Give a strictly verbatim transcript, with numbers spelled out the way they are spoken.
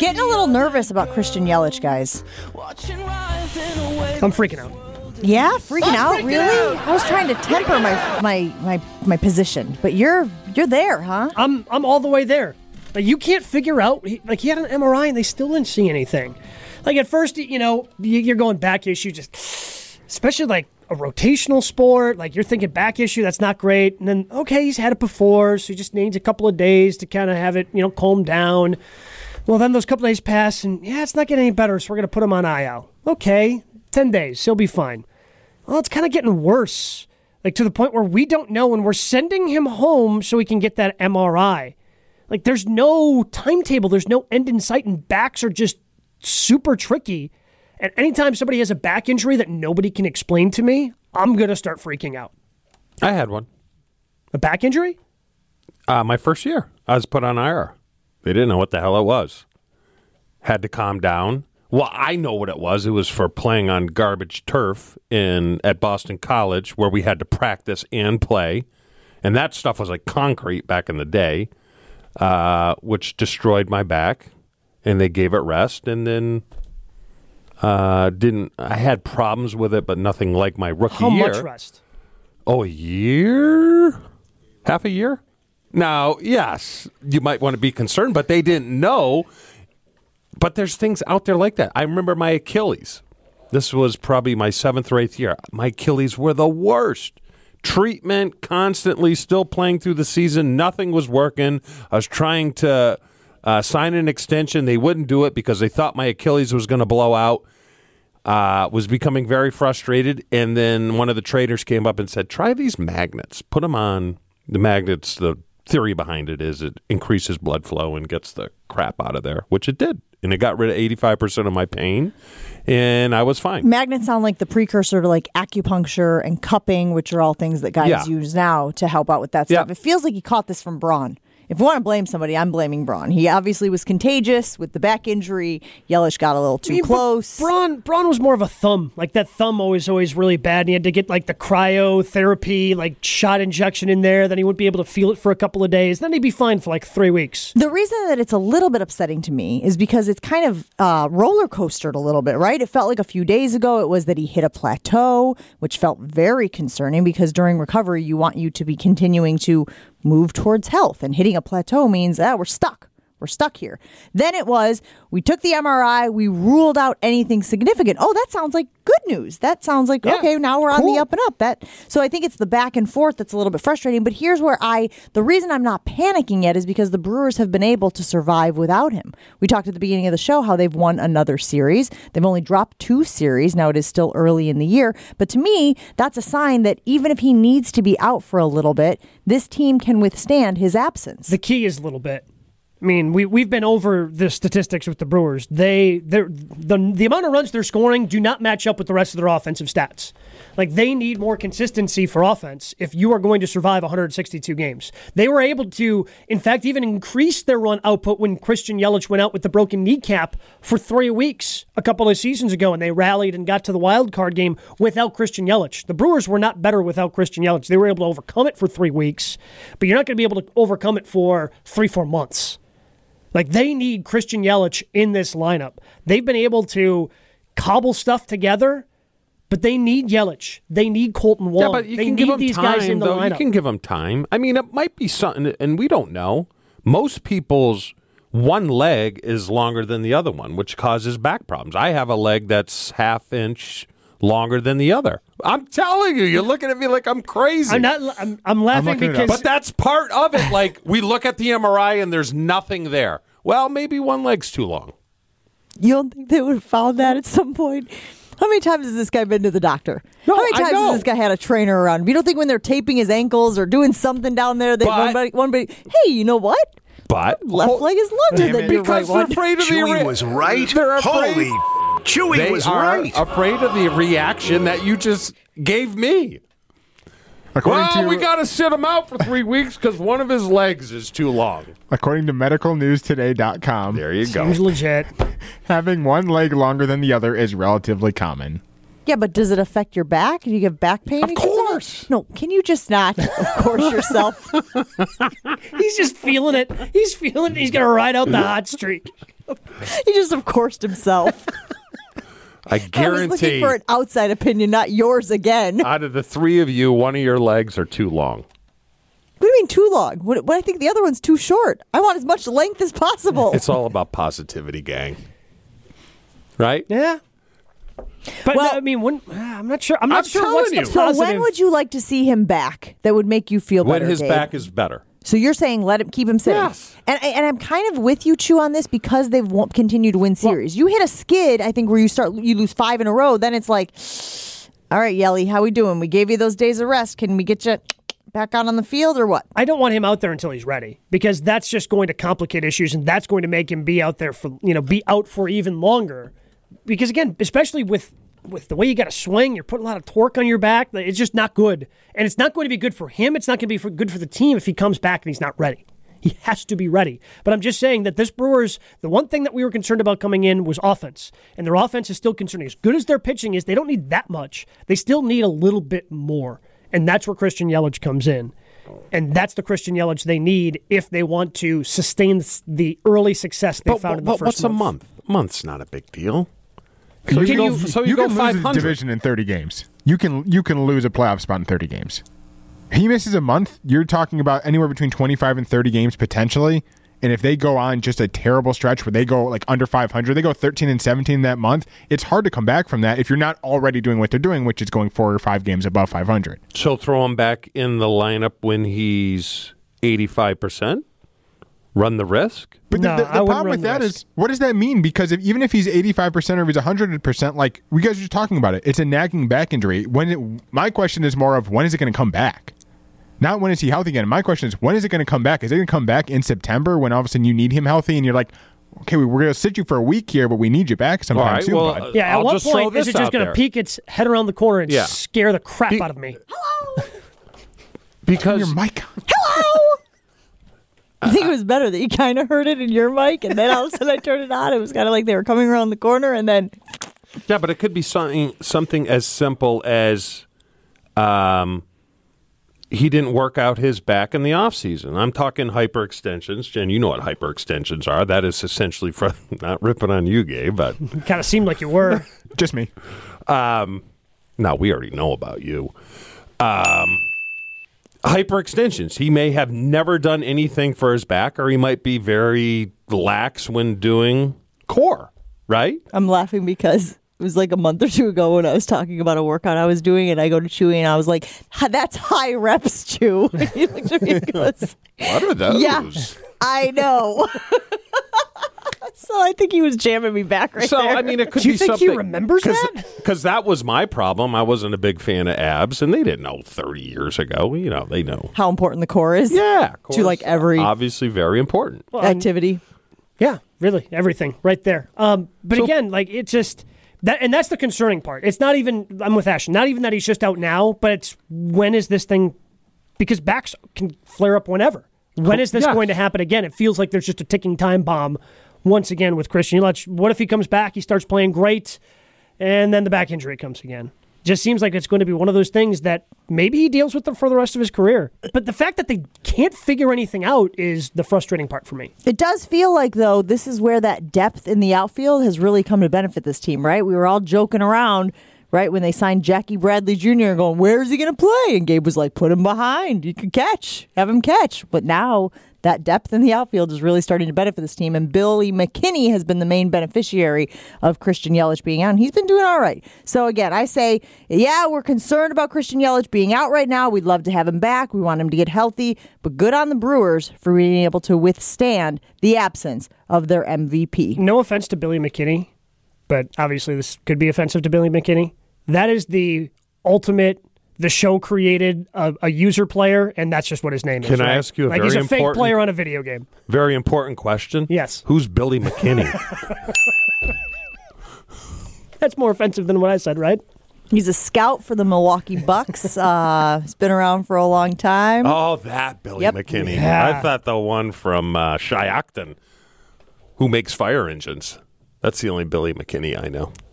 Getting a little nervous about Christian Yelich, guys. I'm freaking out. Yeah, freaking I'm out, freaking really? out. I was trying to temper my my my my position, but you're you're there, huh? I'm I'm all the way there. Like, you can't figure out. He, like, he had an M R I and they still didn't see anything. Like, at first, you know, you're going back issue, just especially like a rotational sport. Like, you're thinking back issue, that's not great. And then, okay, he's had it before, so he just needs a couple of days to kind of have it, you know, calm down. Well, then those couple days pass, and yeah, it's not getting any better, so we're going to put him on I L. Okay, ten days, he'll be fine. Well, it's kind of getting worse, like to the point where we don't know, and we're sending him home so he can get that M R I. Like, there's no timetable, there's no end in sight, and backs are just super tricky. And anytime somebody has a back injury that nobody can explain to me, I'm going to start freaking out. I had one. A back injury? Uh, my first year, I was put on I R. They didn't know what the hell it was. Had to calm down. Well, I know what it was. It was for playing on garbage turf in at Boston College, where we had to practice and play. And that stuff was like concrete back in the day, uh, which destroyed my back. And they gave it rest. And then uh, didn't I had problems with it, but nothing like my rookie How year. much rest? Oh, a year? Half a year? Now, yes, you might want to be concerned, but they didn't know. But there's things out there like that. I remember my Achilles. This was probably my seventh or eighth year. My Achilles were the worst. Treatment, constantly, still playing through the season. Nothing was working. I was trying to uh, sign an extension. They wouldn't do it because they thought my Achilles was going to blow out. Uh, was becoming very frustrated. And then one of the traders came up and said, try these magnets. Put them on. The magnets, the theory behind it is it increases blood flow and gets the crap out of there, which it did. And it got rid of eighty-five percent of my pain, and I was fine. Magnets sound like the precursor to like acupuncture and cupping, which are all things that guys Yeah. use now to help out with that stuff. Yeah. It feels like he caught this from Braun. If we want to blame somebody, I'm blaming Braun. He obviously was contagious with the back injury. Yelich got a little too I mean, close. Braun, Braun was more of a thumb. Like, that thumb always, always really bad. And he had to get, like, the cryotherapy, like, shot injection in there. Then he wouldn't be able to feel it for a couple of days. Then he'd be fine for, like, three weeks. The reason that it's a little bit upsetting to me is because it's kind of uh, roller coastered a little bit, right? It felt like a few days ago it was that he hit a plateau, which felt very concerning because during recovery you want you to be continuing to move towards health, and hitting a plateau means ah, we're stuck. We're stuck here. Then it was, we took the M R I, we ruled out anything significant. Oh, that sounds like good news. That sounds like, Yeah, okay, now we're on cool. the up and up. That So I think it's the back and forth that's a little bit frustrating. But here's where I, the reason I'm not panicking yet is because the Brewers have been able to survive without him. We talked at the beginning of the show how they've won another series. They've only dropped two series. Now it is still early in the year. But to me, that's a sign that even if he needs to be out for a little bit, this team can withstand his absence. The key is a little bit. I mean, we, we've been over the statistics with the Brewers. They they're, the the amount of runs they're scoring do not match up with the rest of their offensive stats. Like, they need more consistency for offense if you are going to survive one hundred sixty-two games. They were able to, in fact, even increase their run output when Christian Yelich went out with the broken kneecap for three weeks a couple of seasons ago, and they rallied and got to the wild card game without Christian Yelich. The Brewers were not better without Christian Yelich. They were able to overcome it for three weeks, but you're not going to be able to overcome it for three, four months. Like, they need Christian Yelich in this lineup. They've been able to cobble stuff together, but they need Yelich. They need Colton Wong. Yeah, but you they can need give them these time, guys in the though. lineup. You can give them time. I mean, it might be something, and we don't know. Most people's one leg is longer than the other one, which causes back problems. I have a leg that's half inch longer than the other. I'm telling you, you're looking at me like I'm crazy. I'm not. I'm, I'm laughing looking it because. up. But that's part of it. Like, we look at the M R I and there's nothing there. Well, maybe one leg's too long. You don't think they would have found that at some point? How many times has this guy been to the doctor? No, How many I times know. has this guy had a trainer around him? You don't think when they're taping his ankles or doing something down there, they But- one buddy, one buddy, hey, you know what? But Left leg is longer than your right because they're one. afraid of the Chewy re- was right. They're afraid. Holy, Chewy They was are right. afraid of the reaction that you just gave me. According Well, to, we got to sit him out for three weeks because one of his legs is too long. according to medical news today dot com, There you go. Seems legit. having one leg longer than the other is relatively common. Yeah, but does it affect your back? Do you get back pain? Of Because some of course. No, can you just not, of course, yourself? He's just feeling it. He's feeling it. He's going to ride out the hot streak. He just, of course, himself. I I was looking guarantee for an outside opinion, not yours again. out of the three of you, one of your legs are too long. What do you mean too long? What, what I think the other one's too short. I want as much length as possible. It's all about positivity, gang. Right? Yeah. But Well- I mean, when, I'm not sure. I'm not I'm sure telling what's the you. so positive. when would you like to see him back that would make you feel When better, his Gabe? back is better. So you're saying let him keep him sitting. Yes. And and I'm kind of with you, Chew, on this because they won't continue to win series. you hit a skid, I think, where you start you lose five in a row. Then it's like, all right, Yelly, how we doing? We gave you those days of rest. Can we get you back out on the field or what? I don't want him out there until he's ready because that's just going to complicate issues and that's going to make him be out there for you know be out for even longer. Because again, especially with with the way you got to swing, you're putting a lot of torque on your back. It's just not good, and it's not going to be good for him. It's not going to be for, good for the team if he comes back and he's not ready. He has to be ready. But I'm just saying that this Brewers, the one thing that we were concerned about coming in was offense, and their offense is still concerning. As good as their pitching is, they don't need that much. They still need a little bit more, and that's where Christian Yelich comes in. And that's the Christian Yelich they need if they want to sustain the early success they But, found but, in the but first what's a month. month? A month's not a big deal. You So you can, go- you, so you you go can lose the five hundred. division in thirty games. You can you can lose a playoff spot in thirty games. He misses a month. You're talking about anywhere between twenty-five and thirty games potentially. And if they go on just a terrible stretch where they go like under five hundred, they go thirteen and seventeen that month. It's hard to come back from that if you're not already doing what they're doing, which is going four or five games above five hundred. So throw him back in the lineup when he's eighty-five percent? Run the risk? But No, the, the, I the wouldn't problem run with the that risk. is, what does that mean? Because if, even if he's eighty-five percent or if he's one hundred percent, like we guys are just talking about it, it's a nagging back injury. When it, my question is more of when is it going to come back? Not when is he healthy again. My question is when is it going to come back? Is it going to come back in September when all of a sudden you need him healthy and you're like, okay, we- we're going to sit you for a week here, but we need you back sometime All right, soon, well, bud. uh, Yeah, at I'll what just throw point is this it just out going to there. peek its head around the corner and Yeah. scare the crap Be- out of me? Hello. Because Your mic on. Hello. I think it was better that you kind of heard it in your mic, and then all of a sudden I turned it on. It was kind of like they were coming around the corner, and then yeah, but it could be something something as simple as um, he didn't work out his back in the off season. I'm talking hyperextensions. Jen, you know what hyperextensions are. That is essentially for not ripping on you, Gabe, but Kind of seemed like you were. Just me. um, no, we already know about you. Um, hyperextensions. He may have never done anything for his back, or he might be very lax when doing core, right? I'm laughing because it was like a month or two ago when I was talking about a workout I was doing, and I go to Chewy, and I was like, "Ha, that's high reps, Chew." And he looked at me and goes, What are those? "Yeah, I know." So I think he was jamming me back right So, there. I mean, it could Do you be think he something. remembers that? Because that was my problem. I wasn't a big fan of abs, and they didn't know thirty years ago. You know, they know. how important the core is. Yeah, of To, like, course. every- Obviously, very important. Well, I'm- Activity. Yeah, really, everything right there. Um, but So- again, like it's just that, and that's the concerning part. It's not even I'm with Ashton. Not even that he's just out now, but it's when is this thing? Because backs can flare up whenever. When is this Yes. going to happen again? It feels like there's just a ticking time bomb once again with Christian Yelich. What if he comes back? He starts playing great, and then the back injury comes again. Just seems like it's going to be one of those things that maybe he deals with them for the rest of his career. But the fact that they can't figure anything out is the frustrating part for me. It does feel like, though, this is where that depth in the outfield has really come to benefit this team, right? We were all joking around, right, when they signed Jackie Bradley Junior going, where is he going to play? And Gabe was like, put him behind. You can catch. Have him catch. But now that depth in the outfield is really starting to benefit this team. And Billy McKinney has been the main beneficiary of Christian Yelich being out. And he's been doing all right. So, again, I say, yeah, we're concerned about Christian Yelich being out right now. We'd love to have him back. We want him to get healthy. But good on the Brewers for being able to withstand the absence of their M V P. No offense to Billy McKinney, but obviously this could be offensive to Billy McKinney. That is the ultimate, the show created a, a user player, and that's just what his name is. Can I right? ask you a like very he's a fake important- player on a video game. Very important question. Yes. Who's Billy McKinney? That's more offensive than what I said, right? He's a scout for the Milwaukee Bucks. Uh, he's been around for a long time. Oh, that Billy Yep. McKinney. Yeah. I thought the one from uh, Shiocton, who makes fire engines. That's the only Billy McKinney I know.